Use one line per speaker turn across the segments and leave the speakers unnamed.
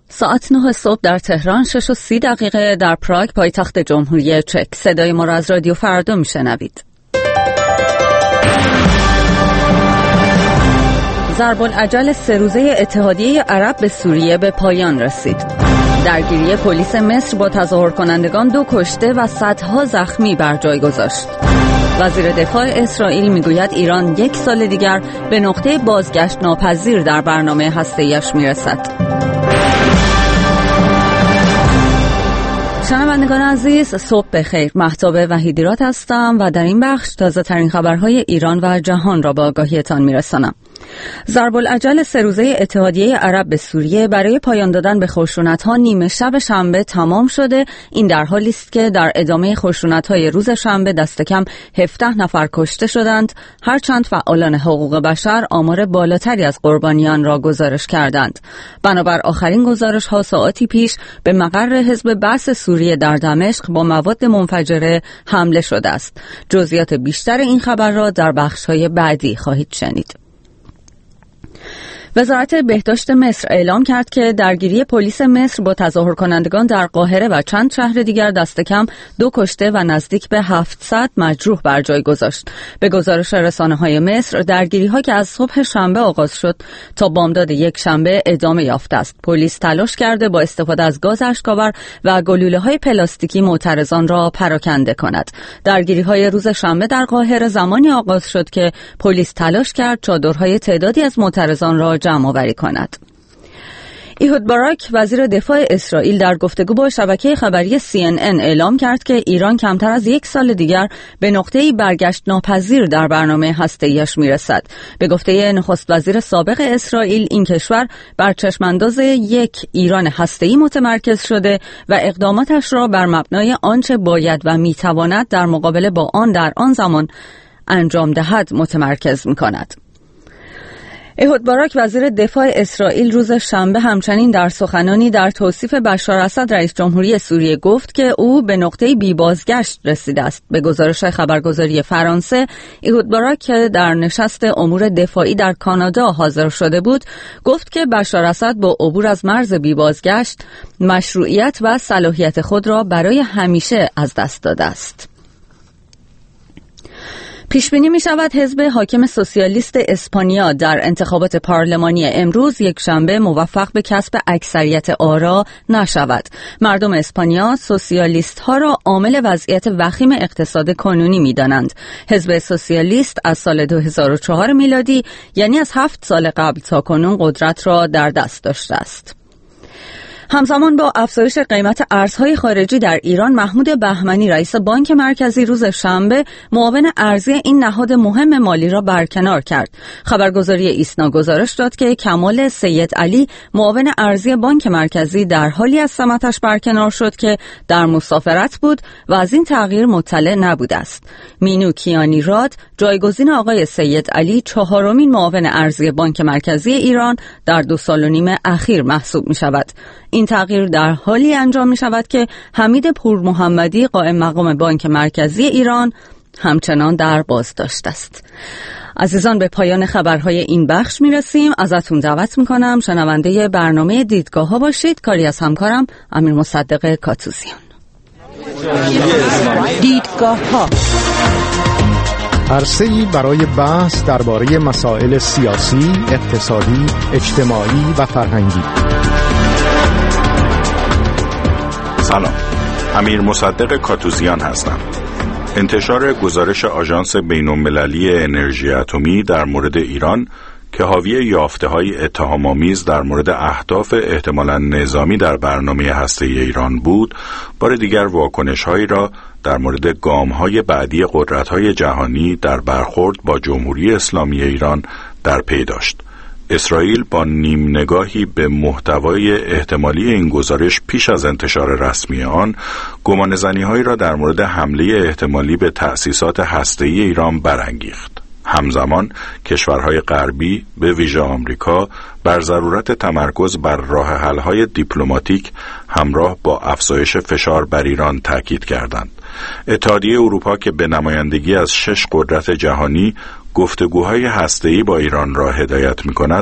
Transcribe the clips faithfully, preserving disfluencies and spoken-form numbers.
ساعت نه صبح در تهران، شش و سی دقیقه در پراگ پایتخت جمهوری چک. صدای ما را از رادیو فردا میشنوید. ضرب العجل سه روزه اتحادیه عرب به سوریه به پایان رسید. درگیری پلیس مصر با تظاهر کنندگان دو کشته و صدها زخمی بر جای گذاشت. وزیر دفاع اسرائیل میگوید ایران یک سال دیگر به نقطه بازگشت ناپذیر در برنامه هسته‌ایش میرسد. شنوندگان عزیز، صبح بخیر. مهتاب وحیدیراد هستم و در این بخش تازه ترین خبرهای ایران و جهان را به آگاهیتان میرسانم. ضرب العجل سه روزه اتحادیه عرب به سوریه برای پایان دادن به خشونت‌ها نیمه شب شنبه تمام شده. این در حالی است که در ادامه خشونت‌های روز شنبه دست کم هفده نفر کشته شدند، هرچند فعالان حقوق بشر آمار بالاتری از قربانیان را گزارش کردند. بنابر آخرین گزارش‌ها ساعاتی پیش به مقر حزب بعث سوریه در دمشق با مواد منفجره حمله شده است. جزئیات بیشتر این خبر را در بخش‌های بعدی خواهید شنید. وزارت بهداشت مصر اعلام کرد که درگیری پلیس مصر با تظاهر کنندگان در قاهره و چند شهر دیگر دست کم دو کشته و نزدیک به هفتصد مجروح بر جای گذاشت. به گزارش رسانه‌های مصر، درگیری‌ها که از صبح شنبه آغاز شد تا بامداد یک شنبه ادامه یافته است. پلیس تلاش کرده با استفاده از گاز اشک‌آور و گلوله‌های پلاستیکی معترضان را پراکنده کند. درگیری‌های روز شنبه در قاهره زمانی آغاز شد که پلیس تلاش کرد چادرهای تعدادی از معترضان را جمع آوری کند. ایهود باراک، وزیر دفاع اسرائیل، در گفتگو با شبکه خبری سی ان ان اعلام کرد که ایران کمتر از یک سال دیگر به نقطه‌ای برگشت ناپذیر در برنامه هسته‌ایش میرسد. به گفته نخست وزیر سابق اسرائیل، این کشور بر چشمانداز یک ایران هسته‌ای متمرکز شده و اقداماتش را بر مبنای آنچه باید و میتواند در مقابله با آن در آن زمان انجام دهد متمرکز می‌کند. ایهود باراک، وزیر دفاع اسرائیل، روز شنبه همچنین در سخنانی در توصیف بشار اسد رئیس جمهوری سوریه گفت که او به نقطه بی بازگشت رسیده است. به گزارش خبرگزاری فرانسه، ایهود باراک که در نشست امور دفاعی در کانادا حاضر شده بود، گفت که بشار اسد با عبور از مرز بی بازگشت مشروعیت و صلاحیت خود را برای همیشه از دست داده است. پیشبینی می شود حزب حاکم سوسیالیست اسپانیا در انتخابات پارلمانی امروز یک شنبه موفق به کسب اکثریت آرا نشود. مردم اسپانیا سوسیالیست ها را عامل وضعیت وخیم اقتصاد کنونی می دانند. حزب سوسیالیست از سال دو هزار و چهار میلادی، یعنی از هفت سال قبل تا کنون، قدرت را در دست داشته است. همزمان با افزایش قیمت ارزهای خارجی در ایران، محمود بهمنی، رئیس بانک مرکزی، روز شنبه معاون ارزی این نهاد مهم مالی را برکنار کرد. خبرگزاری ایسنا گزارش داد که کمال سید علی، معاون ارزی بانک مرکزی، در حالی از سمتش برکنار شد که در مسافرت بود و از این تغییر مطلع نبوده است. مینو کیانی راد، جایگزین آقای سید علی، چهارمین معاون ارزی بانک مرکزی ایران در دو سال و نیم اخیر محسوب می شود. این تغییر در حالی انجام می شود که حمید پور محمدی، قائم مقام بانک مرکزی ایران، همچنان در بازداشت است. عزیزان، به پایان خبرهای این بخش می رسیم. ازتون دعوت می کنم شنونده برنامه دیدگاه ها باشید. کاری از همکارم امیر مصدق کاتوزیان.
دیدگاه ها،
عرصه‌ای برای بحث درباره مسائل سیاسی، اقتصادی، اجتماعی و فرهنگی.
سلام، امیر مصدق کاتوزیان هستم. انتشار گزارش آژانس بین‌المللی انرژی اتمی در مورد ایران که حاوی یافته‌های اتهام‌آمیز در مورد اهداف احتمالاً نظامی در برنامه هسته‌ای ایران بود، بار دیگر واکنش‌هایی را در مورد گام‌های بعدی قدرت‌های جهانی در برخورد با جمهوری اسلامی ایران در پی داشت. اسرائیل با نیم نگاهی به محتوای احتمالی این گزارش پیش از انتشار رسمی آن، گمانه‌زنی‌هایی را در مورد حمله احتمالی به تأسیسات هسته‌ای ایران برانگیخت. همزمان کشورهای غربی به ویژه آمریکا بر ضرورت تمرکز بر راه حل‌های دیپلماتیک همراه با افزایش فشار بر ایران تاکید کردند. اتحادیه اروپا که به نمایندگی از شش قدرت جهانی گفتگوهای هسته‌ای با ایران را هدایت می‌کند،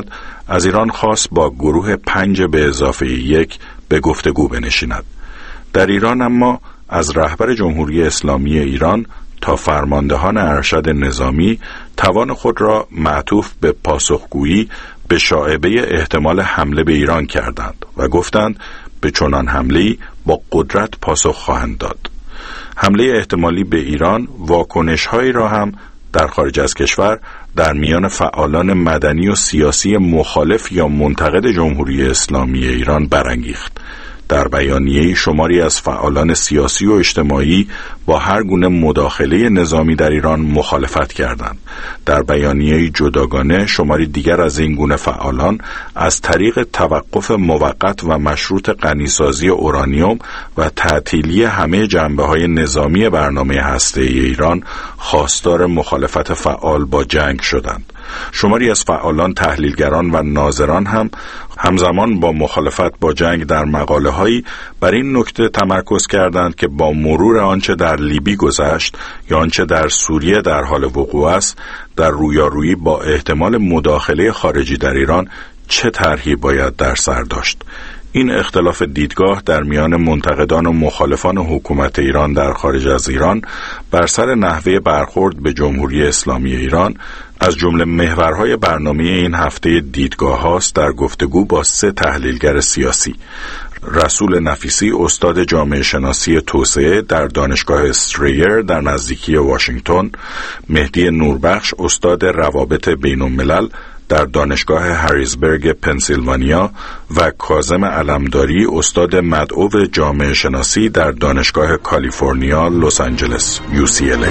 از ایران خواست با گروه پنج به اضافه یک به گفتگو بنشیند. در ایران اما از رهبر جمهوری اسلامی ایران تا فرماندهان ارشد نظامی توان خود را معطوف به پاسخگویی به شایبه احتمال حمله به ایران کردند و گفتند به چنان حمله‌ای با قدرت پاسخ خواهند داد. حمله احتمالی به ایران واکنش‌هایی را هم در خارج از کشور در میان فعالان مدنی و سیاسی مخالف یا منتقد جمهوری اسلامی ایران برانگیخت. در بیانیه‌ای شماری از فعالان سیاسی و اجتماعی با هر گونه مداخله نظامی در ایران مخالفت کردند. در بیانیه‌ای جداگانه شماری دیگر از این گونه فعالان از طریق توقف موقت و مشروط غنیسازی اورانیوم و تعطیلی همه جنبه‌های نظامی برنامه هسته‌ای ایران خواستار مخالفت فعال با جنگ شدند. شماری از فعالان، تحلیلگران و ناظران هم همزمان با مخالفت با جنگ در مقاله‌هایی بر این نکته تمرکز کردند که با مرور آنچه در لیبی گذشت یا آنچه در سوریه در حال وقوع است، در رویارویی با احتمال مداخله خارجی در ایران چه طرحی باید در سر داشت. این اختلاف دیدگاه در میان منتقدان و مخالفان حکومت ایران در خارج از ایران بر سر نحوه برخورد به جمهوری اسلامی ایران از جمله محورهای برنامه این هفته دیدگاه هاست در گفتگو با سه تحلیلگر سیاسی: رسول نفیسی، استاد جامعه شناسی توسعه در دانشگاه استریر در نزدیکی واشنگتن، مهدی نوربخش، استاد روابط بین الملل در دانشگاه هریزبرگ پنسیلوانیا و کاظم علمداری، استاد مدعو جامعه شناسی در دانشگاه کالیفرنیا لس آنجلس یو سی ال ای.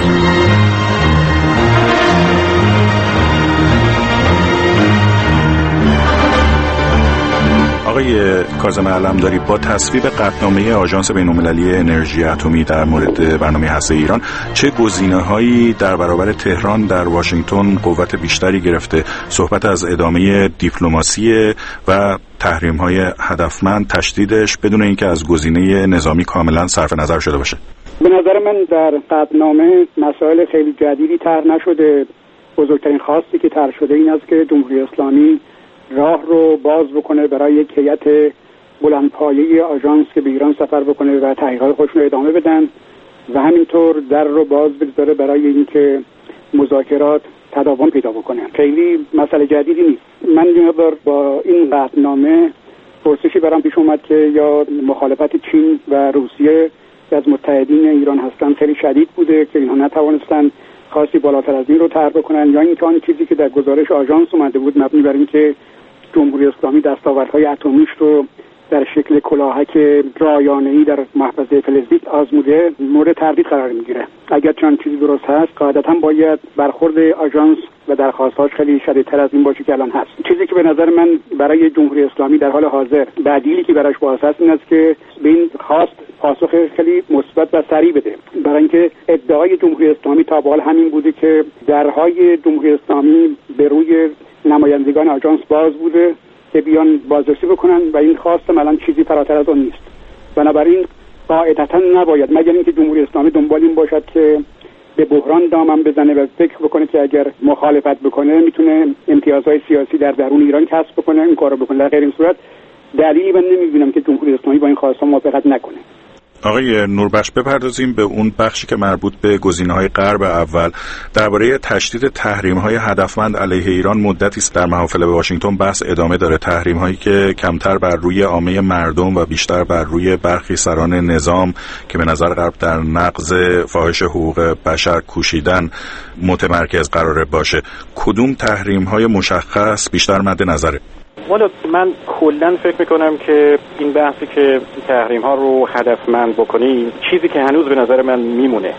آقای کاظم علمداری، با تصویب قطعنامه آژانس بین‌المللی انرژی اتمی در مورد برنامه هسته‌ای ایران چه گزینه‌هایی در برابر تهران در واشنگتن قوت بیشتری گرفته؟ صحبت از ادامه دیپلماسی و تحریم‌های هدفمند، تشدیدش بدون اینکه از گزینه نظامی کاملا صرف نظر شده باشه.
به نظر من در قطعنامه مسائل خیلی جدیدی طرح نشده. بزرگترین خواستی که طرح شده این است که جمهوری اسلامی راه رو باز بکنه برای یک هیئت بلندپایه آژانس که به ایران سفر بکنه و تحقیقات خودشون رو ادامه بدن و همینطور در رو باز بگذاره برای اینکه مذاکرات تداوم پیدا بکنه. خیلی مسئله جدیدی نیست. من یه بار با این قطعنامه پرسشی برام پیش اومد که یا مخالفت چین و روسیه که از متحدین ایران هستن خیلی شدید بوده که اینها نتوانستن خاصی بالاتر از این رو طرح بکنن، یا اینکه آن چیزی که در گزارش آژانس اومده بود مبنی بر اینکه جمهوری اسلامی دستاوردهای اتمیش رو در شکل کلاهک رایانه‌ای در محفظه فلزیک آزموده مورد تردید قرار میگیره. اگر چنان چیزی درست هست قاعدتاً باید برخورد آژانس و درخواست‌هاش خیلی شدیدتر از این باشه که الان هست. چیزی که به نظر من برای جمهوری اسلامی در حال حاضر بدیلی که براش واسه است این است که به این خواست پاسخ خیلی مثبت و سریع بده. برای اینکه ادعای جمهوری اسلامی تا به حال همین بوده که درهای جمهوری اسلامی به روی نمایندگان آژانس باز بوده که بیان بازرسی بکنن و این خواست الان چیزی فراتر از اون نیست. بنابراین قاعدتاً نباید مگر اینکه جمهوری اسلامی دنبال این باشد که به بحران دامن بزنه و فکر بکنه که اگر مخالفت بکنه میتونه امتیازهای سیاسی در درون ایران کسب بکنه، این کارو بکنه. در غیر این صورت دلیلی من نمیبینم که جمهوری اسلامی با این خواست موافقت نکنه.
آقای نوربخش، بپردازیم به اون بخشی که مربوط به گزینه‌های غرب اول. درباره تشدید تحریم‌های هدفمند علیه ایران مدتی است در محافل واشنگتن بحث ادامه داره. تحریم‌هایی که کمتر بر روی عامه مردم و بیشتر بر روی برخی سران نظام که به نظر غرب در نقض فاحش حقوق بشر کوشیدن متمرکز قراره باشه. کدوم تحریم‌های مشخص بیشتر مد نظره؟
والا من کلا فکر میکنم که این بحثی که تحریم ها رو هدفمند بکنی چیزی که هنوز به نظر من میمونه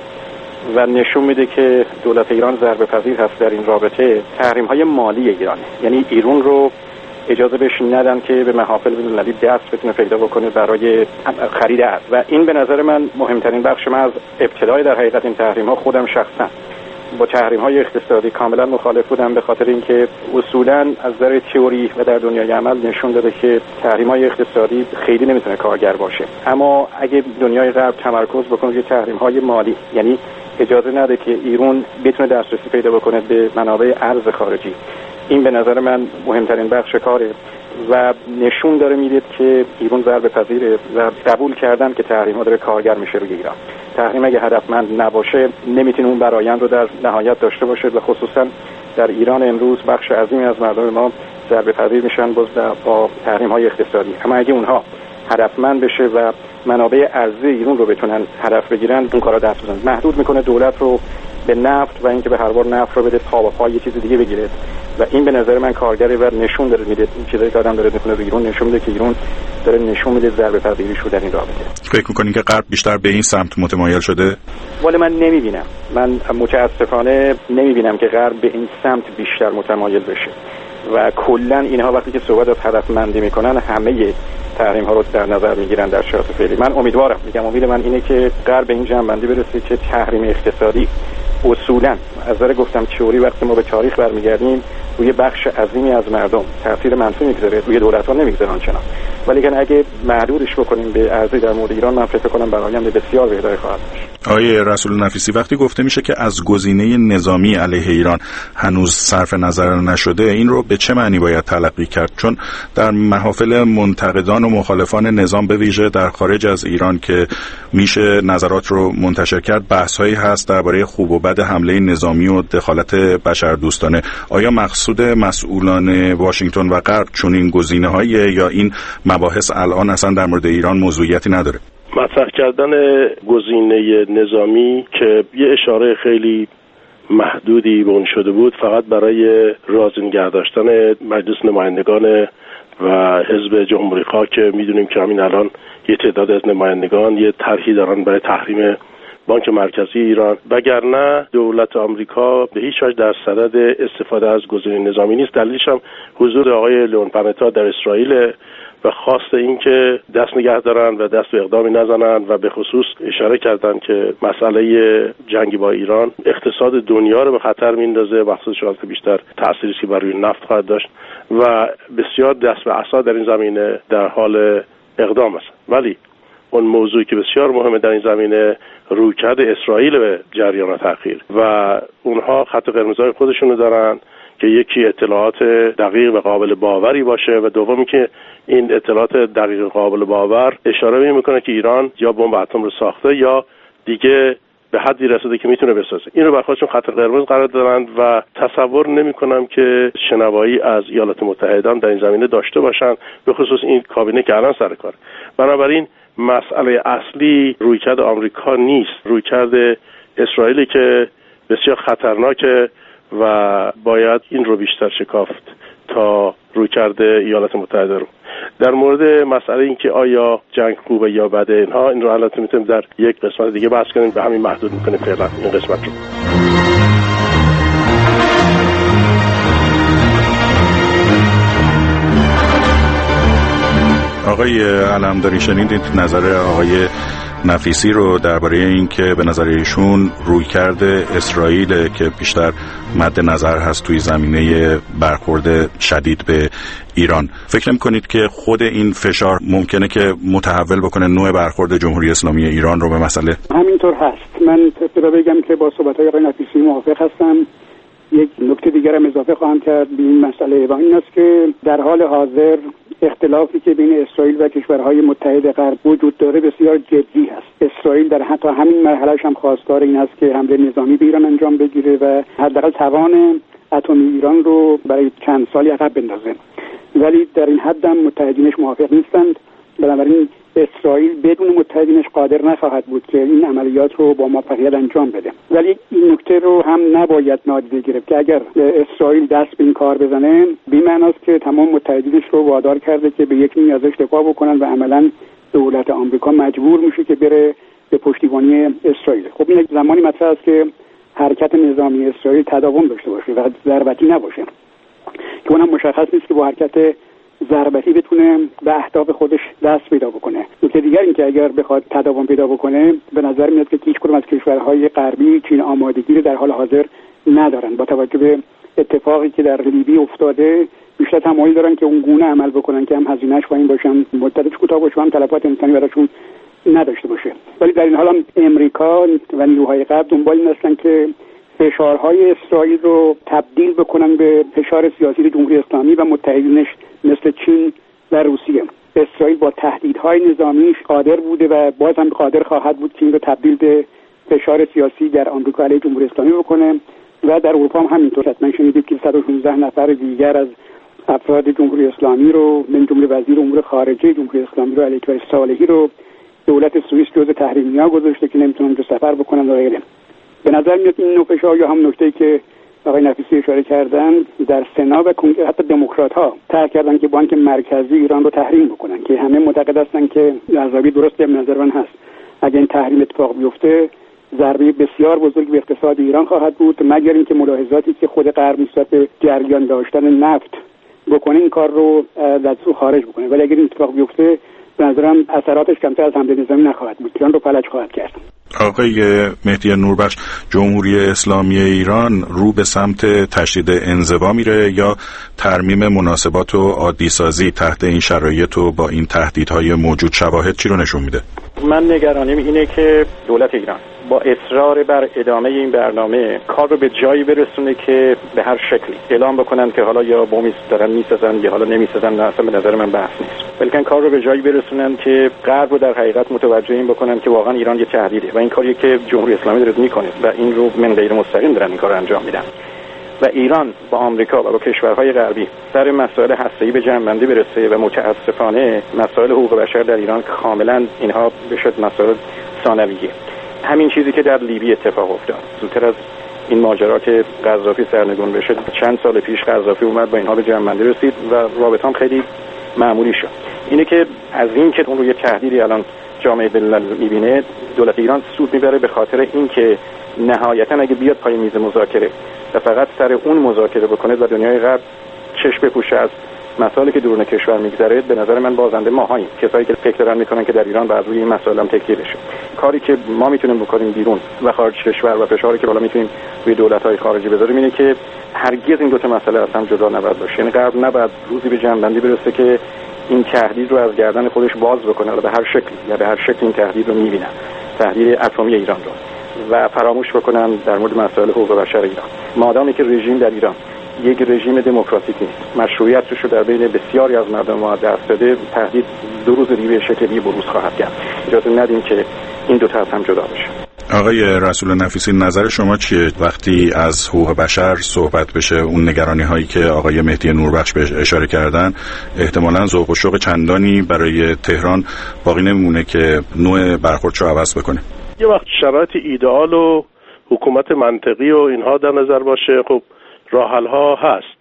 و نشون میده که دولت ایران ضربه پذیر هست در این رابطه، تحریم های مالی ایرانه. یعنی ایران رو اجازه بهش ندن که به محافل بین‌المللی دست بتونه پیدا بکنه برای خرید ارز و این به نظر من مهمترین بخش. من از ابتدای در حقیقت این تحریم ها خودم شخصا با تحریم‌های اقتصادی کاملا مخالف بودم، به خاطر اینکه اصولاً از نظر تئوری و در دنیای عمل نشون داده که تحریم‌های اقتصادی خیلی نمیتونه کارگر باشه. اما اگه دنیای غرب تمرکز بکنه روی تحریم‌های مالی، یعنی اجازه نده که ایران بتونه دسترسی پیدا بکنه به منابع ارز خارجی این به نظر من مهمترین بخش کاره و نشون داره میده که ایران ضربه پذیره و قبول کردن که تحریم‌ها داره کارگر میشه روی ایران. تحریم اگه هدفمند نباشه نمیتونه اون برآیند رو در نهایت داشته باشه و خصوصا در ایران امروز بخش عظیمی از مردم ما ضربه پذیر میشن باز با تحریم‌های اقتصادی. اما اگه اونها هدفمند بشه و منابع ارزی ایران رو بتونن هدف بگیرن اون کارا دست بزنن. محدود میکنه دولت رو به نفت و اینکه به هر بار نفت رو بده پا به پا یه چیز دیگه بگیره و این به نظر من کارگره و نشون داره میده این چیزایی که آدم داره میکنه به ایران نشون میده که ایران داره نشون میده ضربه پذیریش رو در این رابطه.
فکر می‌کنین که غرب بیشتر به این سمت متمایل شده؟
ولی من نمیبینم. من متاسفانه نمیبینم که غرب به این سمت بیشتر متمایل بشه و کلا اینها وقتی که صحبت از هدفمندی میکنن همه تحریم ها رو در نظر میگیرن در شرایط فعلی. من امیدوارم میگم امید من اینه که غرب به این جنبندی برسه که تحریم اقتصادی اصولا از نظر گفتم تئوری وقتی ما به تاریخ برمیگردیم روی بخش عظیمی از مردم تاثیر منفی میگذاره، روی دولت ها نمیگذاره آنچنان. ولی اگه محدودش بکنیم به ارزی در مورد ایران من فکر کنم برآیند بسیار بهتری خواهد داشت.
آقای رسول نفیسی وقتی گفته میشه که از گزینه نظامی علیه ایران هنوز صرف نظر نشده این رو به چه معنی باید تلقی کرد؟ چون در محافل منتقدان و مخالفان نظام به ویژه در خارج از ایران که میشه نظرات رو منتشر کرد بحث‌هایی هست درباره خوب و بد حمله نظامی و دخالت بشردوستانه. آیا مقصود مسئولان واشنگتن و غرب چنین گزینه‌هایی یا این مباحث الان اصلا در مورد ایران موضوعیتی نداره؟
مطرح کردن گزینه نظامی که یه اشاره خیلی محدودی به اون شده بود فقط برای راز نگه داشتن مجلس نمایندگان و حزب جمهوری خواه که میدونیم که همین الان یه تعداد از نمایندگان یه طرحی دارن برای تحریم بانک مرکزی ایران، وگرنه دولت آمریکا به هیچ وجه در صدد استفاده از گزینه نظامی نیست. دلیلش هم حضور آقای لئون پانتا در اسرائیل و خواست این که دست نگه دارن و دست به اقدامی نزنن و به خصوص اشاره کردن که مسئله جنگ با ایران اقتصاد دنیا رو به خطر میندازه، مخصوص شرایط بیشتر تأثیری که بر روی نفت خواهد داشت و بسیار دست به عصا در این زمینه در حال اقدام است. ولی اون موضوعی که بسیار مهمه در این زمینه رویکرد اسرائیل به جریان تأخیر و اونها خط قرمزهای خودشونو دارن که یکی اطلاعات دقیق و قابل باوری باشه و دومی که این اطلاعات دقیق و قابل باور اشاره میکنه که ایران یا بمب اتم رو ساخته یا دیگه به حدی رسیده که میتونه بسازه. این رو بر خودشون خط قرمز قرار دادند و تصور نمیکنم که شنوایی از ایالات متحده در این زمینه داشته باشن، به خصوص این کابینه که الان سر کاره. بنابراین مسئله اصلی رویکرد آمریکا نیست، رویکرد اسرائیلی که بسیار خطرناکه و باید این رو بیشتر شکافت تا رویکرد ایالات متحده رو. در مورد مسئله این که آیا جنگ خوبه یا بده اینها، این رو البته میتونیم در یک قسمت دیگه بحث کنیم، به همین محدود میکنیم فعلا این قسمت رو.
آقای علمداری شنیدید نظر آقای نفیسی رو درباره این که به نظر ایشون رویکرد اسرائیل که بیشتر مد نظر هست توی زمینه برخورد شدید به ایران. فکر نمی‌کنید که خود این فشار ممکنه که متحول بکنه نوع برخورد جمهوری اسلامی ایران رو به مسئله؟
همینطور هست. من ابتدا بگم که با صحبت‌های آقای نفیسی موافق هستم. یک نکته دیگر هم اضافه خواهم کرد به این مسئله و این است که در حال حاضر اختلافی که بین اسرائیل و کشورهای متحد غرب وجود داره بسیار جدی است. اسرائیل در حتی همین مرحله‌اش هم خواستار این است که حمله نظامی به ایران انجام بگیره و حداقل توان اتمی ایران رو برای چند سالی عقب بندازه. ولی در این حد هم متحدینش موافق نیستند. بنابراین اسرائیل بدون متحدینش قادر نخواهد بود که این عملیات رو با موفقیت انجام بده. ولی این نکته رو هم نباید نادیده گرفت که اگر اسرائیل دست به این کار بزنه بی‌معناست که تمام متحدینش رو وادار کرده که به یک نیاز دفاع بکنن و عملاً دولت آمریکا مجبور میشه که بره به پشتیبانی اسرائیل. خب این زمانی مطرح است که حرکت نظامی اسرائیل تداوم داشته باشه و ضربتی نباشه که اونم مشخص نیست که با حرکت ضربتی بتونه به اهداف خودش دست پیدا بکنه. نکته دیگر این که اگر بخواد تداوم پیدا بکنه به نظر میاد که هیچ کدوم از کشورهای غربی چین آمادگی رو در حال حاضر ندارن. با توجه به اتفاقی که در لیبی افتاده بیشتر تمایل دارن که اون گونه عمل بکنن که هم هزینه‌اش پایین باشه، مدتش کوتاه باشه، هم تلفات انسانی براشون نداشته باشه. ولی در این حال هم امریکا و نیروهای غرب دنبال این هستن که فشارهای اسرائیل رو تبدیل بکنن به فشار سیاسی جمهوری اسلامی و متحدینش مثل چین و روسیه. اسرائیل با تهدیدهای نظامیش قادر بوده و باز هم قادر خواهد بود که این رو تبدیل به فشار سیاسی در آمریکا علیه جمهوری اسلامی بکنه و در اروپا هم همینطور. حتما شنیدید که صد و شانزده نفر دیگر از افراد جمهوری اسلامی رو من جمله وزیر امور خارجه جمهوری اسلامی رو علی اکبر صالحی رو دولت سوئیس جزو تحریمی‌ها گذاشته که نمیتونن اونجا سفر بکنن و غیره. به نظر میاد این نوع فشار یا هم نکته‌ای که آقای نفیسی اشاره کردن در سنا و کنگره حتی دموکرات‌ها طرح کردن که بانک مرکزی ایران رو تحریم بکنن که همه معتقد هستن که نظری درست به نظر من هست. اگه این تحریم اتفاق بیفته ضربه بسیار بزرگ به اقتصاد ایران خواهد بود، مگر اینکه ملاحظاتی که خود غرب نسبت به جریان داشتن نفت بکنه این کار رو از او خارج بکنه. ولی اگر این اتفاق بیفته به نظرم اثراتش کمتر از حمله نظامی نخواهد بود، ایران رو فلج خواهد کرد.
آقای مهدی نوربخش، جمهوری اسلامی ایران رو به سمت تشدید انزوا میره یا ترمیم مناسبات و عادی سازی تحت این شرایط و با این تهدیدهای موجود؟ شواهد چی رو نشون میده؟
من نگرانیم اینه که دولت ایران با اصرار بر ادامه این برنامه کار رو به جایی برسونه که به هر شکلی اعلام بکنن که حالا یا بومی دارن میسازن یا حالا نمیسازن، نه اصلا به نظر من بحث نیست، بلکه کار رو به جایی برسونن که غرب رو در حقیقت متوجه این بکنن که واقعا ایران یه تهدیده و این کاریه که جمهوری اسلامی داره میکنه و این رو من غیر مستقیم دارن این کارو انجام میدن و ایران با آمریکا و با کشورهای غربی سر مسائل هسته‌ای به جنبندی برسه و متاسفانه مسائل حقوق بشر در ایران کاملا اینها بشد مسائل ثانویه. همین چیزی که در لیبی اتفاق افتاد زودتر از این ماجرا که قذافی سرنگون بشه، چند سال پیش قذافی اومد با اینها به جنبندی رسید و رابطه هم خیلی معمولی شد. اینه که از این که اون رو یه تهدیدی الان جامعه بین‌الملل می‌بینه، دولت ایران سود میبره به خاطر اینکه نهایتاً اگه بیاد پای میز مذاکره و فقط سر اون مذاکره بکنه و دنیای غرب چشم بپوشه از مسائلی که درون کشور میگذره، به نظر من بازنده ماهاییم، کسایی که فکر دارن میکنن که در ایران بر روی این مسائل هم تکیه بشه. کاری که ما میتونیم بکنیم بیرون و خارج کشور و فشاری که بالا میتونیم روی دولت‌های خارجی بذاریم اینه که هرگز این دو تا مسئله از هم جدا نباید باشه. یعنی غرب نباید روزی به جنبندی برسه که این تهدید رو از گردن خودش باز بکنه و به هر شکل یا به هر شکل این تهدید رو میبینن، تهدید اتمی ایران رو، و فراموش بکنن در مورد مسائل حقوق بشر ایران. مادامی که رژیم در ایران یک رژیم دموکراتیک نیست، مشروعیتش رو در بین بسیاری از مردم ما دست داده، تهدید دو روز دیگه به شکلی بروز خواهد کرد. اجازه ندیم که این دو تا از هم جدا بشه.
آقای رسول نفیسی، نظر شما چیه وقتی از حقوق بشر صحبت بشه؟ اون نگرانی هایی که آقای مهدی نوربخش بهش اشاره کردن، احتمالاً ذوق و شوق چندانی برای تهران باقی نمیمونه که نوع برخوردش رو عوض بکنه.
یه وقت شرایط ایدئال و حکومت منطقی و اینها در نظر باشه، خب راه حل ها هست،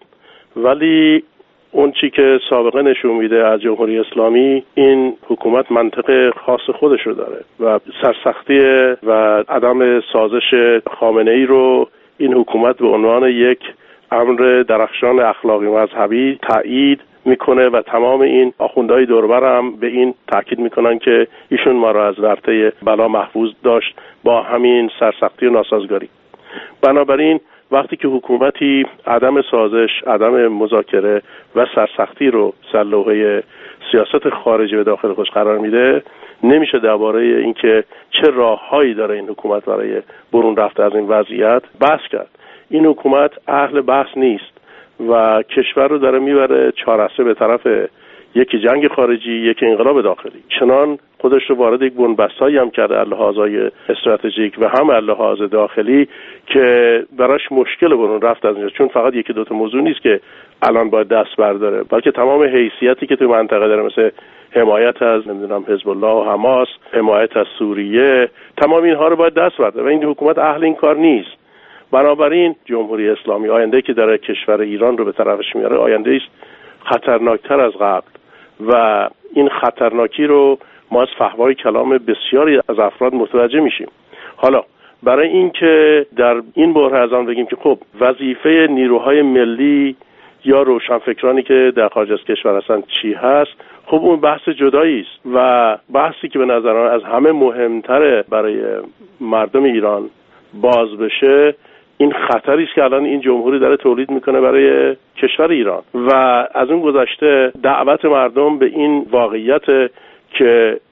ولی اون چی که سابقه نشون میده از جمهوری اسلامی، این حکومت منطق خاص خودش رو داره و سرسختی و عدم سازش خامنه‌ای رو این حکومت به عنوان یک امر درخشان اخلاقی مذهبی تایید میکنه و تمام این آخوندهای دوربر هم به این تاکید میکنن که ایشون ما را از ورطه بلا محفوظ داشت با همین سرسختی و ناسازگاری. بنابراین وقتی که حکومتی عدم سازش، عدم مذاکره و سرسختی رو سر لوحه سیاست خارجی به داخل خودش قرار میده، نمیشه درباره اینکه چه راههایی داره این حکومت برای برون رفت از این وضعیت بحث کرد. این حکومت اهل بحث نیست و کشور رو داره میبره چهاررسه به طرف یکی جنگ خارجی، یکی انقلاب داخلی. چنان خودش رو وارد یک بنبستایی هم کرده از لحاظهای استراتژیک و هم از لحاظ داخلی که براش مشکل برون رفت از اینجا، چون فقط یکی دوتا موضوع نیست که الان باید دست برداره، بلکه تمام حیثیتی که تو منطقه داره، مثل حمایت از نمیدونم حزب الله و حماس، حمایت از سوریه، تمام اینها رو باید دست برداره و این حکومت اهل این کار نیست. بنابراین جمهوری اسلامی آینده که داره کشور ایران رو به طرفش میاره، آینده است خطرناکتر از قبل و این خطرناکی رو ما از فحوای کلام بسیاری از افراد متوجه میشیم. حالا برای این که در این بحران از آن بگیم که خب وظیفه نیروهای ملی یا روشنفکرانی که در خارج از کشور هستن چی هست، خب اون بحث جدایی است و بحثی که به نظر من از همه مهمتره برای مردم ایران باز بشه، این خطری است که الان این جمهوری داره تولید میکنه برای کشور ایران و از اون گذشته دعوت مردم به این واقعیت که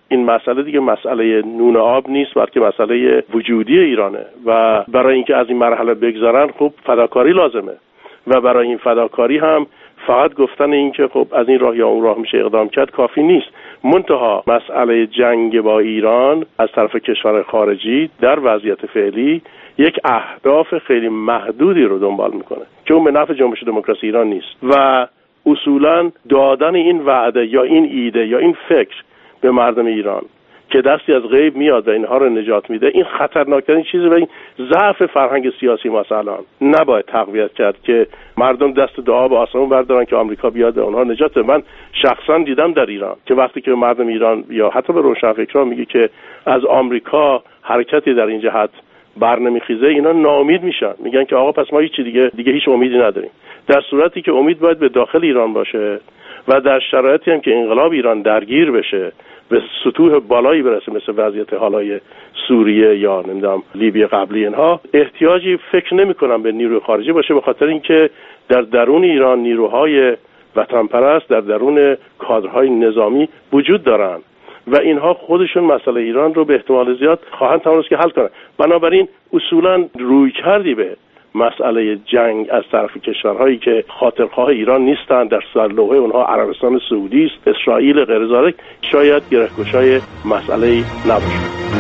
این مسئله دیگه مسئله نون آب نیست، بلکه مسئله وجودی ایرانه و برای اینکه از این مرحله بگذرن خب فداکاری لازمه و برای این فداکاری هم فقط گفتن این که خب از این راه یا اون راه میشه اقدام کرد کافی نیست. منتها مسئله جنگ با ایران از طرف کشور خارجی در وضعیت فعلی یک اهداف خیلی محدودی رو دنبال میکنه که اون به نفع جنبش دموکراسی ایران نیست و اصولا دادن این وعده یا این ایده یا این فکر به مردم ایران که دستی از غیب میاد و اینها رو نجات میده، این خطرناکترین چیزی و این ضعف فرهنگ سیاسی ما الان نباید تقویت کرد که مردم دست دعا به آسمون بردارن که آمریکا بیاد و اونها نجات بده. من شخصا دیدم در ایران که وقتی که مردم ایران یا حتی به روشنفکران میگه که از آمریکا حرکتی در این جهت بر نمیخیزه، اینا ناامید میشن، میگن که آقا پس ما هیچ دیگه دیگه هیچ امیدی نداریم، در صورتی که امید باید به داخل ایران باشه و در شرایطی هم که انقلاب ایران درگیر بشه به سطوح بالایی برسه مثل وضعیت حالای سوریه یا نمیدونم لیبی قبلی، اینها احتیاجی فکر نمی‌کنم به نیروی خارجی باشه، به خاطر اینکه در درون ایران نیروهای وطن پرست در درون کادرهای نظامی وجود دارن و اینها خودشون مسئله ایران رو به احتمال زیاد خواهند توانست که حل کنن. بنابراین اصولا روی کردی به مسئله جنگ از طرف کشورهایی که خاطرخواه ایران نیستند در سرلوحه اونها عربستان سعودی است، اسرائیل غیر ذالک، شاید گره‌گشای مسئله نباشه.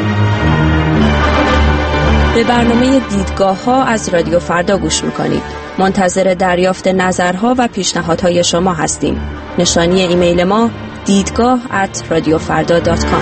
به برنامه دیدگاه‌ها از رادیو فردا گوش می‌کنید. منتظر دریافت نظرها و پیشنهادهای شما هستیم. نشانی ایمیل ما دیدگاه ات رادیو فردا دات کام.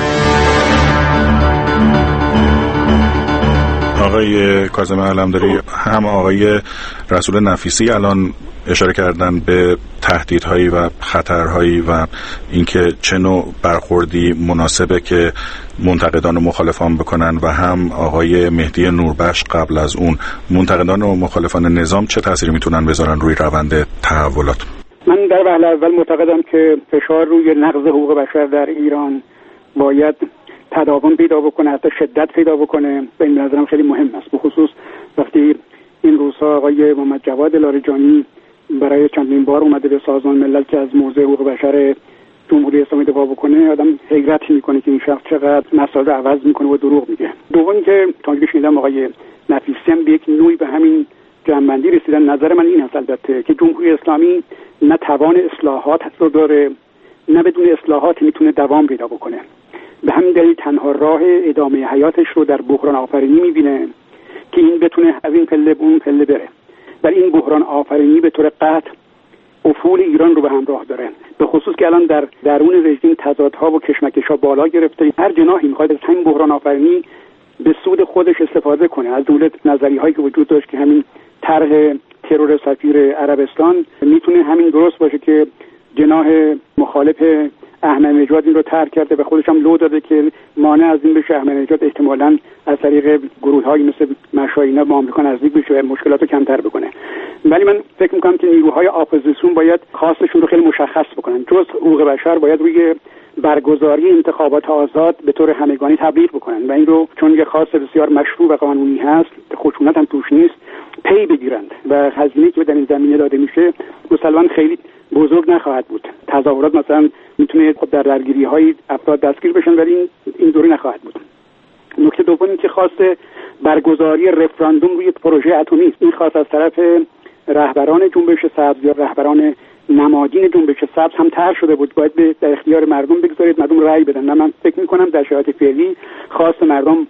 آقای کاظم علمداری، هم آقای رسول نفیسی الان اشاره کردن به تهدیدهایی و خطرهایی و اینکه چه نوع برخوردی مناسبه که منتقدان و مخالفان بکنن و هم آقای مهدی نوربخش قبل از اون منتقدان و مخالفان نظام چه تأثیری میتونن بذارن روی روند تحولات.
من در وهله اول معتقدم که فشار روی نقض حقوق بشر در ایران باید تداوم پیدا بکنه، حتی شدت پیدا بکنه و این نظرم خیلی مهم است. به خصوص وقتی این روزها آقای محمد جواد لاریجانی برای چندین بار اومده به سازمان ملل که از موضوع حقوق بشر جمهوری اسلامی دفاع بکنه، آدم حیرت میکنه که این شخص چقدر مسائل عوض میکنه و دروغ میگه. دوم که تا که شنیدم آقای نفیسی هم به یک نوعی به همین جنبندی رسیدن. نظر من این هست البته که جمهوری اسلامی نه توان اصلاحات رو داره نه بدون اصلاحات میتونه دوام پیدا بکنه. به همین دلیل تنها راه ادامه حیاتش رو در بحران آفرینی میبینه که این بتونه از این پله به اون پله بره. ولی این بحران آفرینی به طور قطع افول ایران رو به همراه داره، به خصوص که الان در درون رژیم تضادها و کشمکش‌ها بالا گرفته. هر جناحی میخواد از همین بحران آفرینی به سود خودش استفاده کنه. از جمله نظریه‌هایی که وجود داشت که همین طرح ترور سفیر عربستان میتونه همین درست باشه که جناح مخالف احمدی‌نژاد این رو طرح کرده و خودش هم لو داده که مانع از این بشه احمدی‌نژاد احتمالاً از طریق گروه‌هایی مثل مشاینا با آمریکا نزدیک بشه و مشکلات رو کمتر بکنه. ولی من فکر می‌کنم که نیروهای اپوزیسیون باید خواستشون رو خیلی مشخص بکنن. جز حقوق بشر باید روی برگزاری انتخابات آزاد به طور همگانی تبلیغ بکنن و این رو چون یه خواست بسیار مشروع و قانونی هست، خشونت هم توش نیست، پی بگیرند و هزینه‌ای که در این زمینه داده میشه مسلماً خیلی بزرگ نخواهد بود. تظاهرات مثلا میتونه خب در درگیری‌های افراد دستگیر بشن ولی این اینطوری نخواهد بود. نکته دوم این که خواست برگزاری رفراندوم روی پروژه اتمی است. این خواست از طرف رهبران جنبش سبز یا رهبران نمادین جنبش سبز هم طرح شده بود، باید به در اختیار مردم بگذارید، مردم رأی بدن. من فکر می‌کنم در شرایط فعلی خواست مردم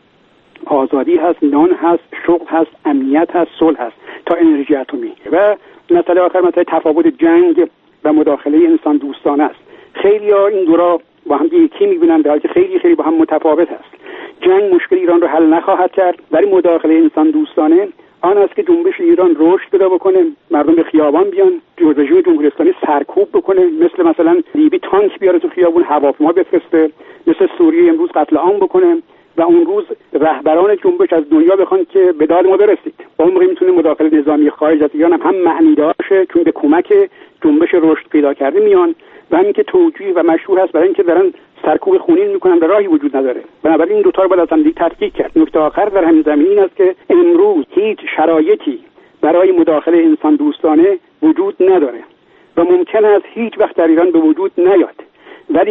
آزادی هست، نان هست، شغل هست، امنیت هست، صلح هست تا انرژی اتمی. و مسئله آخر مسئله تفاوت جنگ و مداخله انسان دوستانه است. خیلی‌ها این دو را با هم یکی می‌بینن در حالی که خیلی خیلی با هم متفاوت است. جنگ مشکل ایران رو حل نخواهد کرد، ولی مداخله انسان دوستانه آن است که جنبش ایران رشد پیدا بکنه، مردم به خیابان بیان، رژیم جمهوری اسلامی سرکوب بکنه، مثل مثلا لیبی تانک بیاره تو خیابون، هواپیما بفرسته، مثل سوریه امروز قتل عام بکنه و اون روز رهبران جنبش از دنیا بخوان که به داد ما برسید. با اون موقع میتونه مداخله نظامی خارج از ایران هم, هم معنی داره چون به کمک جنبش رشد پیدا کرده میان و همین که توجیه و مشروع هست برای اینکه دارن سرکوب خونین میکنن و راهی وجود نداره. بنابراین این دو تا رو باید از هم دیگه تفکیک کرد. نکته آخر در همین زمینه این است که امروز هیچ شرایطی برای مداخله انسان دوستانه وجود نداره و ممکن است هیچ وقت در ایران به وجود نیاد. ولی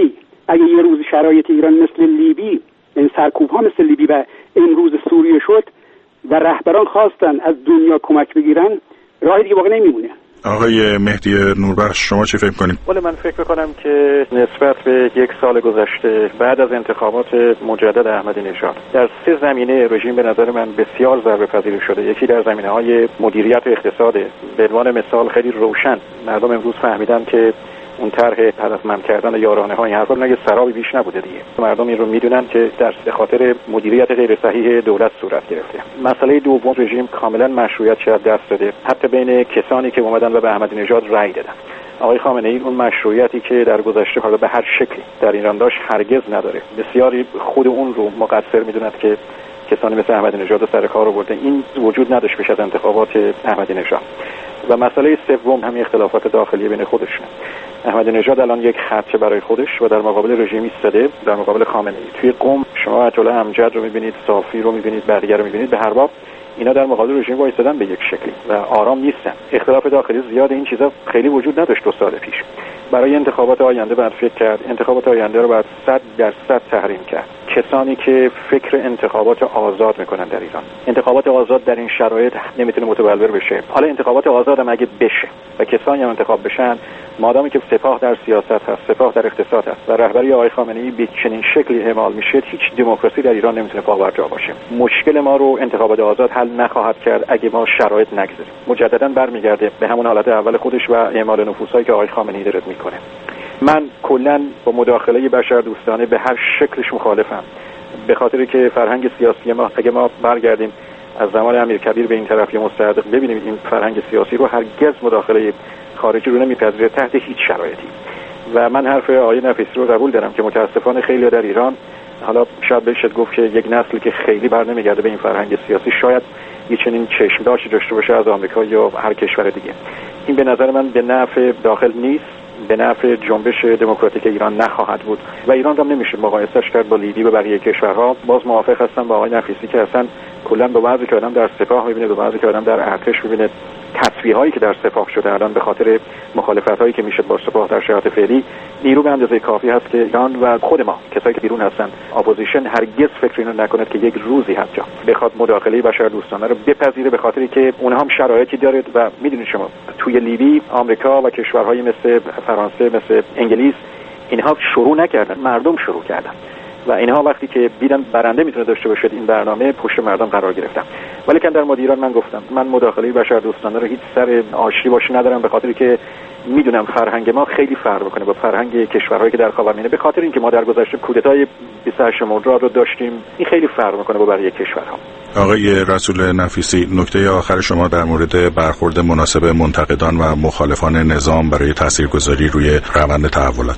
اگه یه روز شرایط ایران مثل لیبی، این سرکوب ها مثل لیبی و امروز سوریه شد و رهبران خواستن از دنیا کمک بگیرن، راه دیگه واقعا نمیمونه.
آقای مهدی نوربخش شما چی فکر کنید؟
ولی من فکر میکنم که نسبت به یک سال گذشته بعد از انتخابات مجدد احمدی نژاد در سه زمینه رژیم به نظر من بسیار ضربه پذیر شده. یکی در زمینه های مدیریت اقتصاد. به عنوان مثال خیلی روشن مردم امروز فهمیدن که اون طرح هدفمند کردن یارانه ها این حرفا نگه سرابی بیش نبوده دیگه. مردم این رو میدونن که در خاطر مدیریت غیر صحیح دولت صورت گرفته. مسئله دوم، رژیم کاملا مشروعیت شد دست داده، حتی بین کسانی که اومدن و به احمدی نژاد رأی دادن. آقای خامنه ای اون مشروعیتی که در گذشته حالا به هر شکلی در ایران داشت هرگز نداره. بسیاری خود اون رو مقصر میدونند که کسانی مثل احمدی نژاد سر کار آورده. این وجود نداشت پیش از انتخابات احمدی نژاد. و مسئله سوم همین اختلافات داخلی بین خودشونه. احمدی نژاد الان یک خط برای خودش و در مقابل رژیم ایستاده، در مقابل خامنه ای. توی قم شما آیت الله امجد رو می‌بینید، صافی رو می‌بینید، بقیه رو می‌بینید، به هر باب اینا در مقابل رژیم وایسادن به یک شکلی و آرام نیستن. اختلاف داخلی زیاد این چیزا خیلی وجود نداشت دو سال پیش. برای انتخابات آینده باید فکر کرد. انتخابات آینده رو باید صد درصد تحریم کرد. کسانی که فکر انتخابات آزاد میکنن در ایران، انتخابات آزاد در این شرایط نمیتونه متبلور بشه. حالا انتخابات آزاد هم اگه بشه و کسانی هم انتخاب بشن، مادامی که سپاه در سیاست هست، سپاه در اقتصاد هست و رهبری آقای خامنه ای به چنین شکلی اعمال میشه، هیچ دموکراسی در ایران نمیتونه پابرجا باشه. مشکل ما رو انتخابات آزاد حل نخواهد کرد اگه ما شرایط نگذاریم. مجددا برمیگرده به همون حالت اول خودش و اعمال نفوذهایی که آقای خامنه ای داره میکنه. من کلا با مداخله بشردوستانه به هر شکلش مخالفم، به خاطر که فرهنگ سیاسی ما اگه ما برگردیم از زمان امیرکبیر به این طرف یا مستحق ببینیم این فرهنگ سیاسی رو هرگز مداخله خارجی رو نمیپذیره تحت هیچ شرایطی. و من حرف آقای نفیسی رو قبول دارم که متاسفانه خیلی در ایران، حالا شاید بشه گفت که یک نسلی که خیلی بر نمیگرده به این فرهنگ سیاسی، شاید یه چنین چشم داشته داشته باشه از آمریکا یا هر کشور دیگه. این به نظر من به نفع داخل نیست، به نفع جنبش دموکراتیک ایران نخواهد بود و ایران هم نمیشه مقایسهش کرد با لیبی و بقیه کشورها. باز موافق هستم با آقای نفیسی که اصلا کلا به بعضی که آدم در سپاه میبینه، به بعضی که آدم در ارتش میبینه، تصفیه هایی که در سپاه شده الان به خاطر مخالفت هایی که میشه با سپاه در شرایط فعلی، نیرو به اندازه کافی هست که ایران و خود ما کسایی که بیرون هستن اپوزیشن هرگز فکر اینو نکنه که یک روزی حتی بخواد مداخله بشردوستانه رو بپذیره، به خاطری که اونها هم شرایطی داره. و میدونید شما توی لیبی آمریکا و کشورهای مثل فرانسه، مثل انگلیس، اینها شروع نکردن، مردم شروع کردن و اینها وقتی که دیدن برنده میتونه داشته باشه این برنامه، پشت مردم قرار گرفتن. ولی که در مورد ایران من گفتم من مداخله بشردوستانه رو هیچ سر آشتی باش ندارم، به خاطری که میدونم فرهنگ ما خیلی فرق میکنه با فرهنگ کشورهایی که در خاورمیانه، به خاطر اینکه ما در گذشته کودتای بیست و هشت مرداد رو داشتیم. این خیلی فرق میکنه با بقیه کشورها.
آقای رسول نفیسی، نکته آخر شما در مورد برخورد مناسب منتقدان و مخالفان نظام برای تاثیرگذاری روی روند تحولات.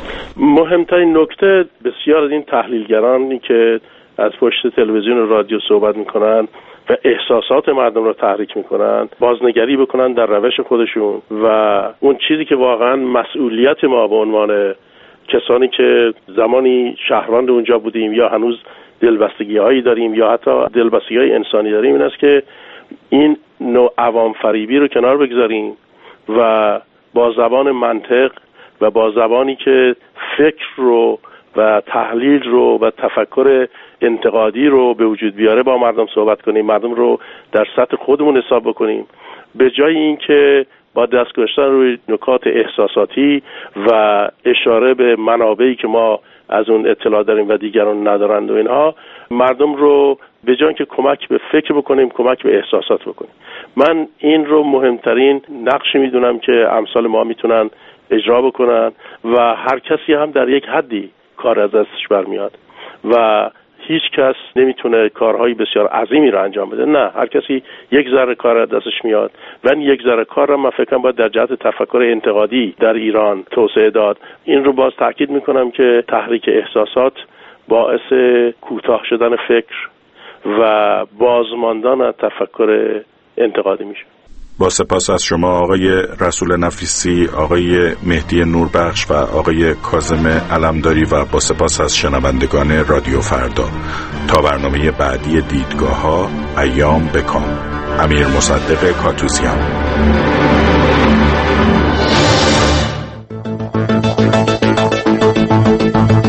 مهمترین نکته، بسیار از این تحلیلگرانی که از پشت تلویزیون و رادیو صحبت میکنن و احساسات مردم رو تحریک میکنن، بازنگری بکنن در روش خودشون و اون چیزی که واقعا مسئولیت ما به عنوان کسانی که زمانی شهروند اونجا بودیم یا هنوز دلبستگی هایی داریم یا حتی دلبستگی های انسانی داریم، این است که این نوع عوام فریبی رو کنار بگذاریم و با زبان منطق و با زبانی که فکر رو و تحلیل رو و تفکر انتقادی رو به وجود بیاره با مردم صحبت کنیم، مردم رو در سطح خودمون حساب بکنیم، به جای اینکه با دست گذاشتن روی نکات احساساتی و اشاره به منابعی که ما از اون اطلاع داریم و دیگران ندارند و اینها، مردم رو به جای اینکه کمک به فکر بکنیم کمک به احساسات بکنیم. من این رو مهمترین نقشی میدونم که امثال ما میتونن اجرا بکنن و هر کسی هم در یک حدی کار از دستش برمیاد و هیچ کس نمیتونه کارهای بسیار عظیمی رو انجام بده. نه، هر کسی یک ذره کار از دستش میاد و این یک ذره کار رو من فکر کنم باید در جهت تفکر انتقادی در ایران توسعه داد. این رو باز تاکید میکنم که تحریک احساسات باعث کوتاه شدن فکر و بازماندن تفکر انتقادی میشه.
با سپاس از شما آقای رسول نفیسی، آقای مهدی نوربخش و آقای کاظم علمداری و با سپاس از شنوندگان رادیو فردا. تا برنامه بعدی دیدگاه ها، ایام بکام. امیر مصدق کاتوزیان.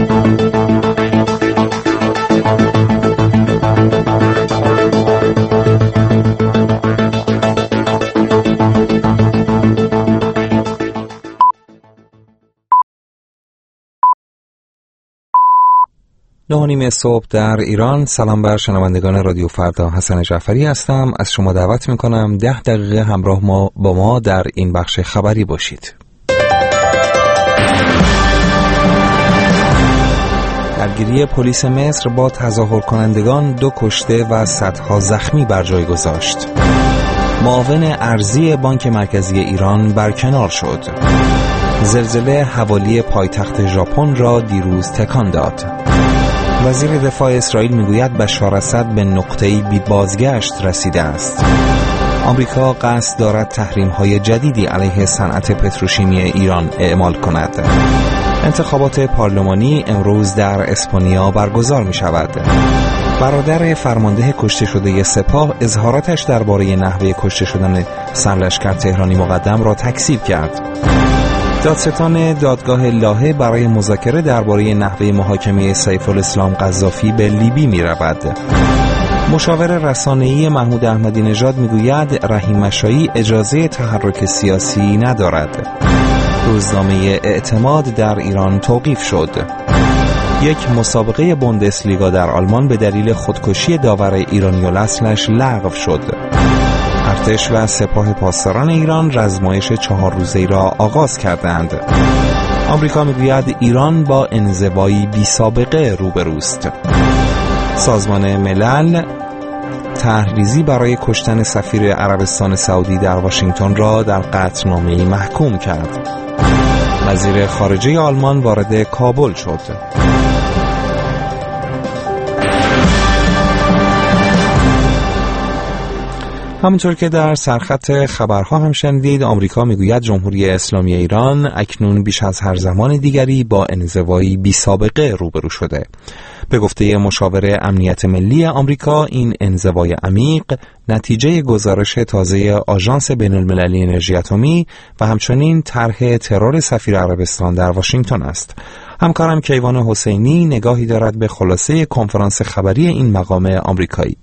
نه و نیم صبح در ایران. سلام بر شنوندگان رادیو فردا، حسن جعفری هستم. از شما دعوت میکنم ده دقیقه همراه ما با ما در این بخش خبری باشید. درگیری پلیس مصر با تظاهر کنندگان دو کشته و صدها زخمی بر جای گذاشت. معاون ارضی بانک مرکزی ایران برکنار شد. زلزله حوالی پایتخت ژاپن را دیروز تکان داد. وزیر دفاع اسرائیل میگوید بشار اسد به نقطه‌ای بی بازگشت رسیده است. آمریکا قصد دارد تحریم‌های جدیدی علیه صنعت پتروشیمی ایران اعمال کند. انتخابات پارلمانی امروز در اسپانیا برگزار می شود. برادر فرمانده کشته شده سپاه اظهاراتش درباره نحوه کشته شدن سرلشکر تهرانی مقدم را تکذیب کرد. دادستان دادگاه لاهه برای مذاکره درباره نحوه محاکمه سیف الاسلام قذافی به لیبی می رود. مشاور رسانه‌ای محمود احمدی نژاد می گوید رحیم مشایی اجازه تحرک سیاسی ندارد. روزنامه اعتماد در ایران توقیف شد. یک مسابقه بوندسلیگا در آلمان به دلیل خودکشی داور ایرانی الاصلش لغو شد. ارتش و سپاه پاسداران ایران رزمایش چهار روزه‌ای را آغاز کردند. آمریکا میگوید ایران با انزوایی بی سابقه روبروست. سازمان ملل طرح‌ریزی برای کشتن سفیر عربستان سعودی در واشنگتن را در قطعنامه‌ای محکوم کرد. وزیر خارجه آلمان وارد کابل شد. همونطور که در سرخط خبرها هم شنیدید، آمریکا میگوید جمهوری اسلامی ایران اکنون بیش از هر زمان دیگری با انزوایی بی سابقه روبرو شده. به گفته مشاور امنیت ملی آمریکا، این انزوای عمیق نتیجه گزارش تازه آژانس بین‌المللی انرژی اتمی و همچنین طرح ترور سفیر عربستان در واشنگتن است. همکارم کیوان حسینی نگاهی دارد به خلاصه کنفرانس خبری این مقام آمریکایی.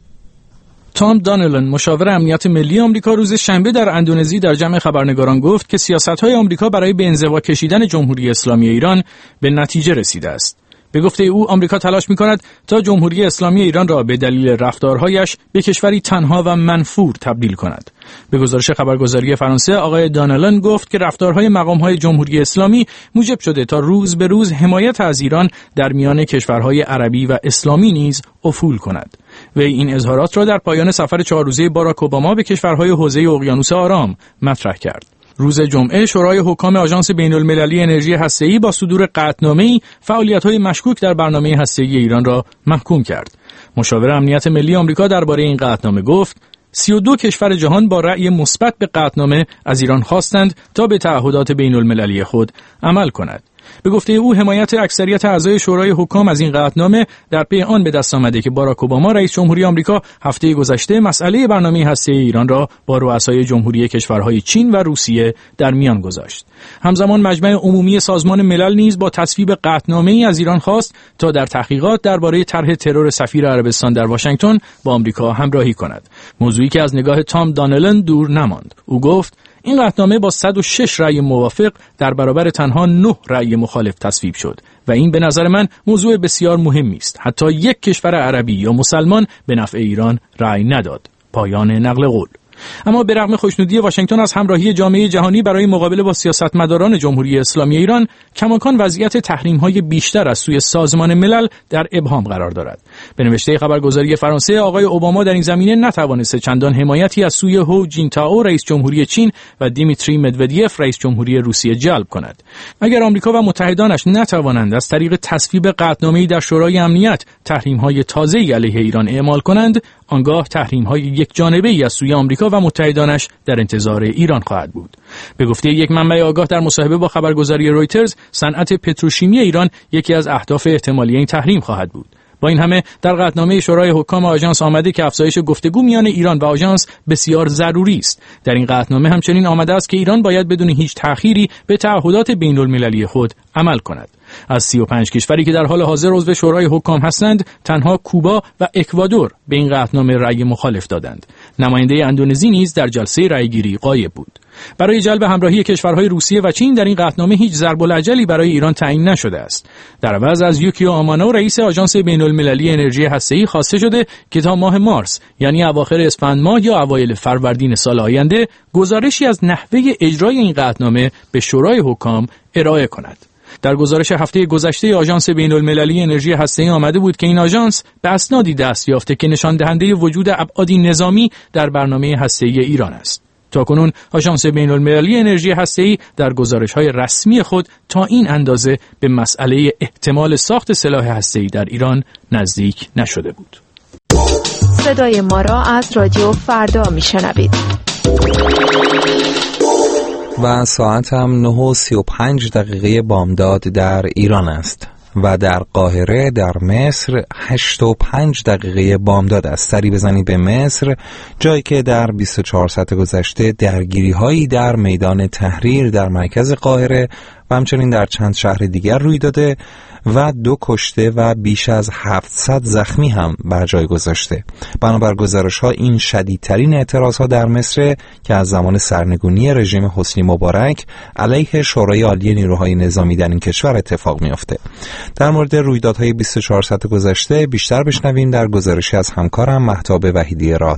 تام دانلن، مشاور امنیت ملی آمریکا، روز شنبه در اندونزی در جمع خبرنگاران گفت که سیاست‌های آمریکا برای به انزوا کشیدن جمهوری اسلامی ایران به نتیجه رسیده است. به گفته او، آمریکا تلاش می‌کند تا جمهوری اسلامی ایران را به دلیل رفتارهایش به کشوری تنها و منفور تبدیل کند. به گزارش خبرگزاری فرانسه، آقای دانلن گفت که رفتارهای مقام‌های جمهوری اسلامی موجب شده تا روز به روز حمایت از ایران در میان کشورهای عربی و اسلامی نیز افول کند. وی این اظهارات را در پایان سفر چهار روزه باراک اوباما به کشورهای حوزه اقیانوس آرام مطرح کرد. روز جمعه شورای حکام آژانس بین‌المللی انرژی هسته‌ای با صدور قطعنامه‌ای فعالیت‌های مشکوک در برنامه هسته‌ای ایران را محکوم کرد. مشاور امنیت ملی آمریکا درباره این قطعنامه گفت: سی و دو کشور جهان با رأی مثبت به قطعنامه از ایران خواستند تا به تعهدات بین‌المللی خود عمل کند. به گفته او، حمایت اکثریت اعضای شورای حکام از این قطعنامه در پی آن به دست آمده که باراک اوباما رئیس جمهوری آمریکا هفته گذشته مسئله برنامه هسته‌ای ایران را با رؤسای جمهوری کشورهای چین و روسیه در میان گذاشت. همزمان مجمع عمومی سازمان ملل نیز با تصویب قطعنامه‌ای از ایران خواست تا در تحقیقات درباره طرح ترور سفیر عربستان در واشنگتن با آمریکا همراهی کند. موضوعی که از نگاه تام دانلن دور نماند. او گفت: این قطعنامه با صد و شش رأی موافق در برابر تنها نه رأی مخالف تصویب شد و این به نظر من موضوع بسیار مهمی است. حتی یک کشور عربی یا مسلمان به نفع ایران رأی نداد. پایان نقل قول. اما به رغم خوشنودی واشنگتن از همراهی جامعه جهانی برای مقابله با سیاستمداران جمهوری اسلامی ایران، کماکان وضعیت تحریم‌های بیشتر از سوی سازمان ملل در ابهام قرار دارد. به نوشته خبرگزاری فرانسه، آقای اوباما در این زمینه نتوانسته چندان حمایتی از سوی هو جینتائو رئیس جمهوری چین و دیمیتری مدودیف رئیس جمهوری روسیه جلب کند. اگر آمریکا و متحدانش نتوانند از طریق تصویب قطعنامه‌ای در شورای امنیت تحریم‌های تازه‌ای علیه ایران اعمال کنند، آنگاه تحریم‌های یک جانبه‌ای از سوی آمریکا و متحدانش در انتظار ایران خواهد بود. به گفته یک منبع آگاه در مصاحبه با خبرگزاری رویترز، صنعت پتروشیمی ایران یکی از اهداف احتمالی این تحریم خواهد بود. با این همه در قطعنامه شورای حکام آژانس آمده که افزایش گفتگو میان ایران و آژانس بسیار ضروری است. در این قطعنامه همچنین آمده است که ایران باید بدون هیچ تأخیری به تعهدات بین‌المللی خود عمل کند. از سی و پنج کشوری که در حال حاضر عضو شورای حکام هستند، تنها کوبا و اکوادور به این قطعنامه رأی مخالف دادند. نماینده اندونزی نیز در جلسه رأیگیری غایب بود. برای جلب همراهی کشورهای روسیه و چین در این قطعنامه هیچ ضرب العجلی برای ایران تعیین نشده است. در عوض از یوکیو آمانو رئیس آژانس بین‌المللی انرژی هسته‌ای خواسته شده که تا ماه مارس، یعنی اواخر اسفند ماه یا اوایل فروردین سال آینده، گزارشی از نحوه اجرای این قطعنامه به شورای حکام ارائه کند. در گزارش هفته گذشته آژانس بین‌المللی انرژی هسته‌ای آمده بود که این آژانس به اسنادی دست یافته که نشان دهنده وجود ابعادی نظامی در برنامه هسته‌ای ایران است. تاکنون آژانس بین‌المللی انرژی هسته‌ای در گزارش‌های رسمی خود تا این اندازه به مسئله احتمال ساخت سلاح هسته‌ای در ایران نزدیک نشده بود.
صدای ما را از رادیو فردا میشنوید.
و ساعت هم نه و سی و پنج دقیقه بامداد در ایران است و در قاهره در مصر هشت و پنج دقیقه بامداد است. سری بزنید به مصر، جایی که در بیست و چهار ساعت گذشته درگیری هایی در میدان تحریر در مرکز قاهره و همچنین در چند شهر دیگر روی داده و دو کشته و بیش از هفتصد زخمی هم بر جای گذاشته. بنابر گزارش ها این شدیدترین اعتراض ها در مصر که از زمان سرنگونی رژیم حسنی مبارک علیه شورای عالی نیروهای نظامی در این کشور اتفاق میافته. در مورد رویدادهای بیست و چهار ساعت گذشته بیشتر بشنویم در گزارشی از همکارم مهتاب وحیدی راد.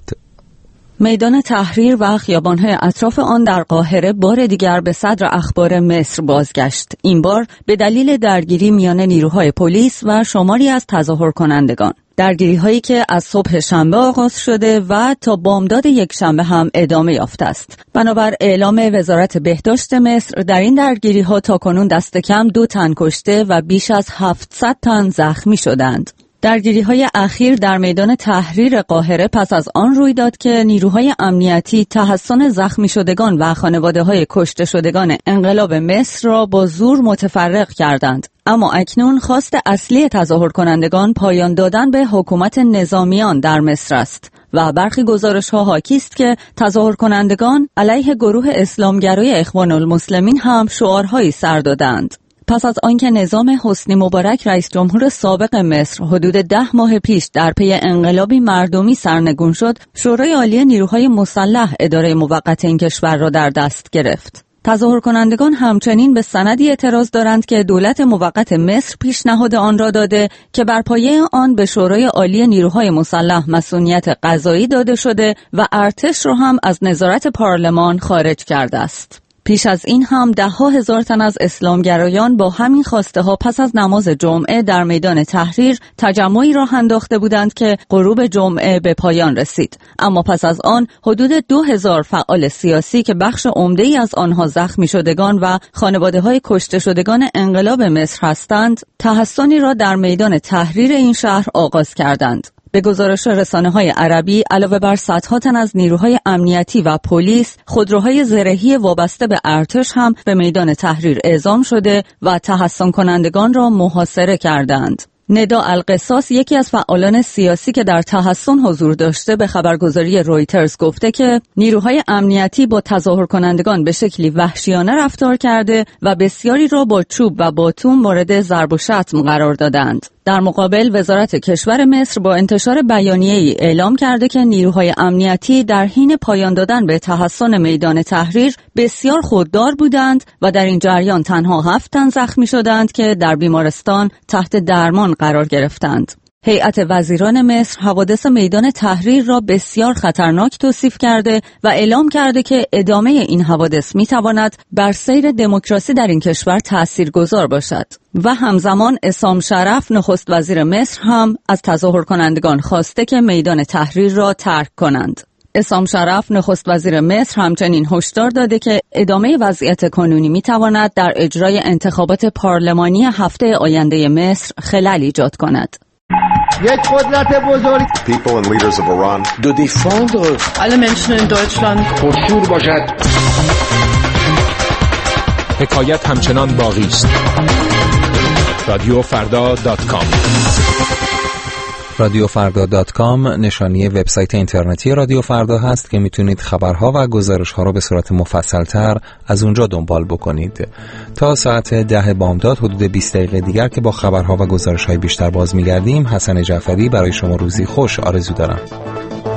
میدان تحریر و خیابان‌های اطراف آن در قاهره بار دیگر به صدر اخبار مصر بازگشت. این بار به دلیل درگیری میان نیروهای پلیس و شماری از تظاهر کنندگان. درگیری هایی که از صبح شنبه آغاز شده و تا بامداد یک شنبه هم ادامه یافته است. بنابر اعلام وزارت بهداشت مصر در این درگیری ها تاکنون دست کم دو تن کشته و بیش از هفتصد تن زخمی شدند. درگیری‌های اخیر در میدان تحریر قاهره پس از آن روی داد که نیروهای امنیتی تحسن زخمی شدگان و خانواده‌های کشته شدگان انقلاب مصر را با زور متفرق کردند. اما اکنون خواست اصلی تظاهر کنندگان پایان دادن به حکومت نظامیان در مصر است و برخی گزارش‌ها حاکی است که تظاهر کنندگان علیه گروه اسلامگرای اخوان المسلمین هم شعارهایی سر دادند. پس از آنکه نظام حسنی مبارک رئیس جمهور سابق مصر حدود ده ماه پیش در پی انقلابی مردمی سرنگون شد، شورای عالی نیروهای مسلح اداره موقت این کشور را در دست گرفت. تظاهر کنندگان همچنین به سندی اعتراض دارند که دولت موقت مصر پیشنهاد آن را داده که بر پایه آن به شورای عالی نیروهای مسلح مسئولیت قضایی داده شده و ارتش را هم از نظارت پارلمان خارج کرده است. پیش از این هم ده ها هزار تن از اسلامگرایان با همین خواسته ها پس از نماز جمعه در میدان تحریر تجمعی راه انداخته بودند که غروب جمعه به پایان رسید. اما پس از آن حدود دو هزار فعال سیاسی که بخش عمده‌ای از آنها زخمی شدگان و خانواده های کشته شدگان انقلاب مصر هستند، تحسنی را در میدان تحریر این شهر آغاز کردند. به گزارش رسانه‌های عربی علاوه بر صدها تن از نیروهای امنیتی و پلیس، خودروهای زرهی وابسته به ارتش هم به میدان تحریر اعزام شده و تحسن کنندگان را محاصره کردند. ندا القصاص، یکی از فعالان سیاسی که در تحسن حضور داشته، به خبرگزاری رویترز گفته که نیروهای امنیتی با تظاهر کنندگان به شکلی وحشیانه رفتار کرده و بسیاری را با چوب و باتون مورد ضرب و شتم قرار دادند. در مقابل وزارت کشور مصر با انتشار بیانیه‌ای اعلام کرده که نیروهای امنیتی در حین پایان دادن به تحسن میدان تحریر بسیار خوددار بودند و در این جریان تنها هفت تن زخمی شدند که در بیمارستان تحت درمان قرار گرفتند. هیئت وزیران مصر حوادث میدان تحریر را بسیار خطرناک توصیف کرده و اعلام کرده که ادامه این حوادث میتواند بر سیر دموکراسی در این کشور تاثیرگذار باشد. و همزمان عصام شرف نخست وزیر مصر هم از تظاهر کنندگان خواسته که میدان تحریر را ترک کنند. عصام شرف نخست وزیر مصر همچنین هشدار داده که ادامه وضعیت کنونی میتواند در اجرای انتخابات پارلمانی هفته آینده مصر خلل ایجاد کند.
یک قدرت بزرگ
People and leaders of Iran
de défendre
alle Menschen in Deutschland
پرشور باشد.
حکایت همچنان باقی است. رادیو فردا دات کام
رادیو فردا دات کام نشانی وبسایت اینترنتی رادیو فردا هست که میتونید خبرها و گزارشها رو به صورت مفصل‌تر از اونجا دنبال بکنید. تا ساعت ده بامداد حدود بیست دقیقه دیگر که با خبرها و گزارش‌های بیشتر باز میگردیم، حسن جعفری برای شما روزی خوش آرزو دارم.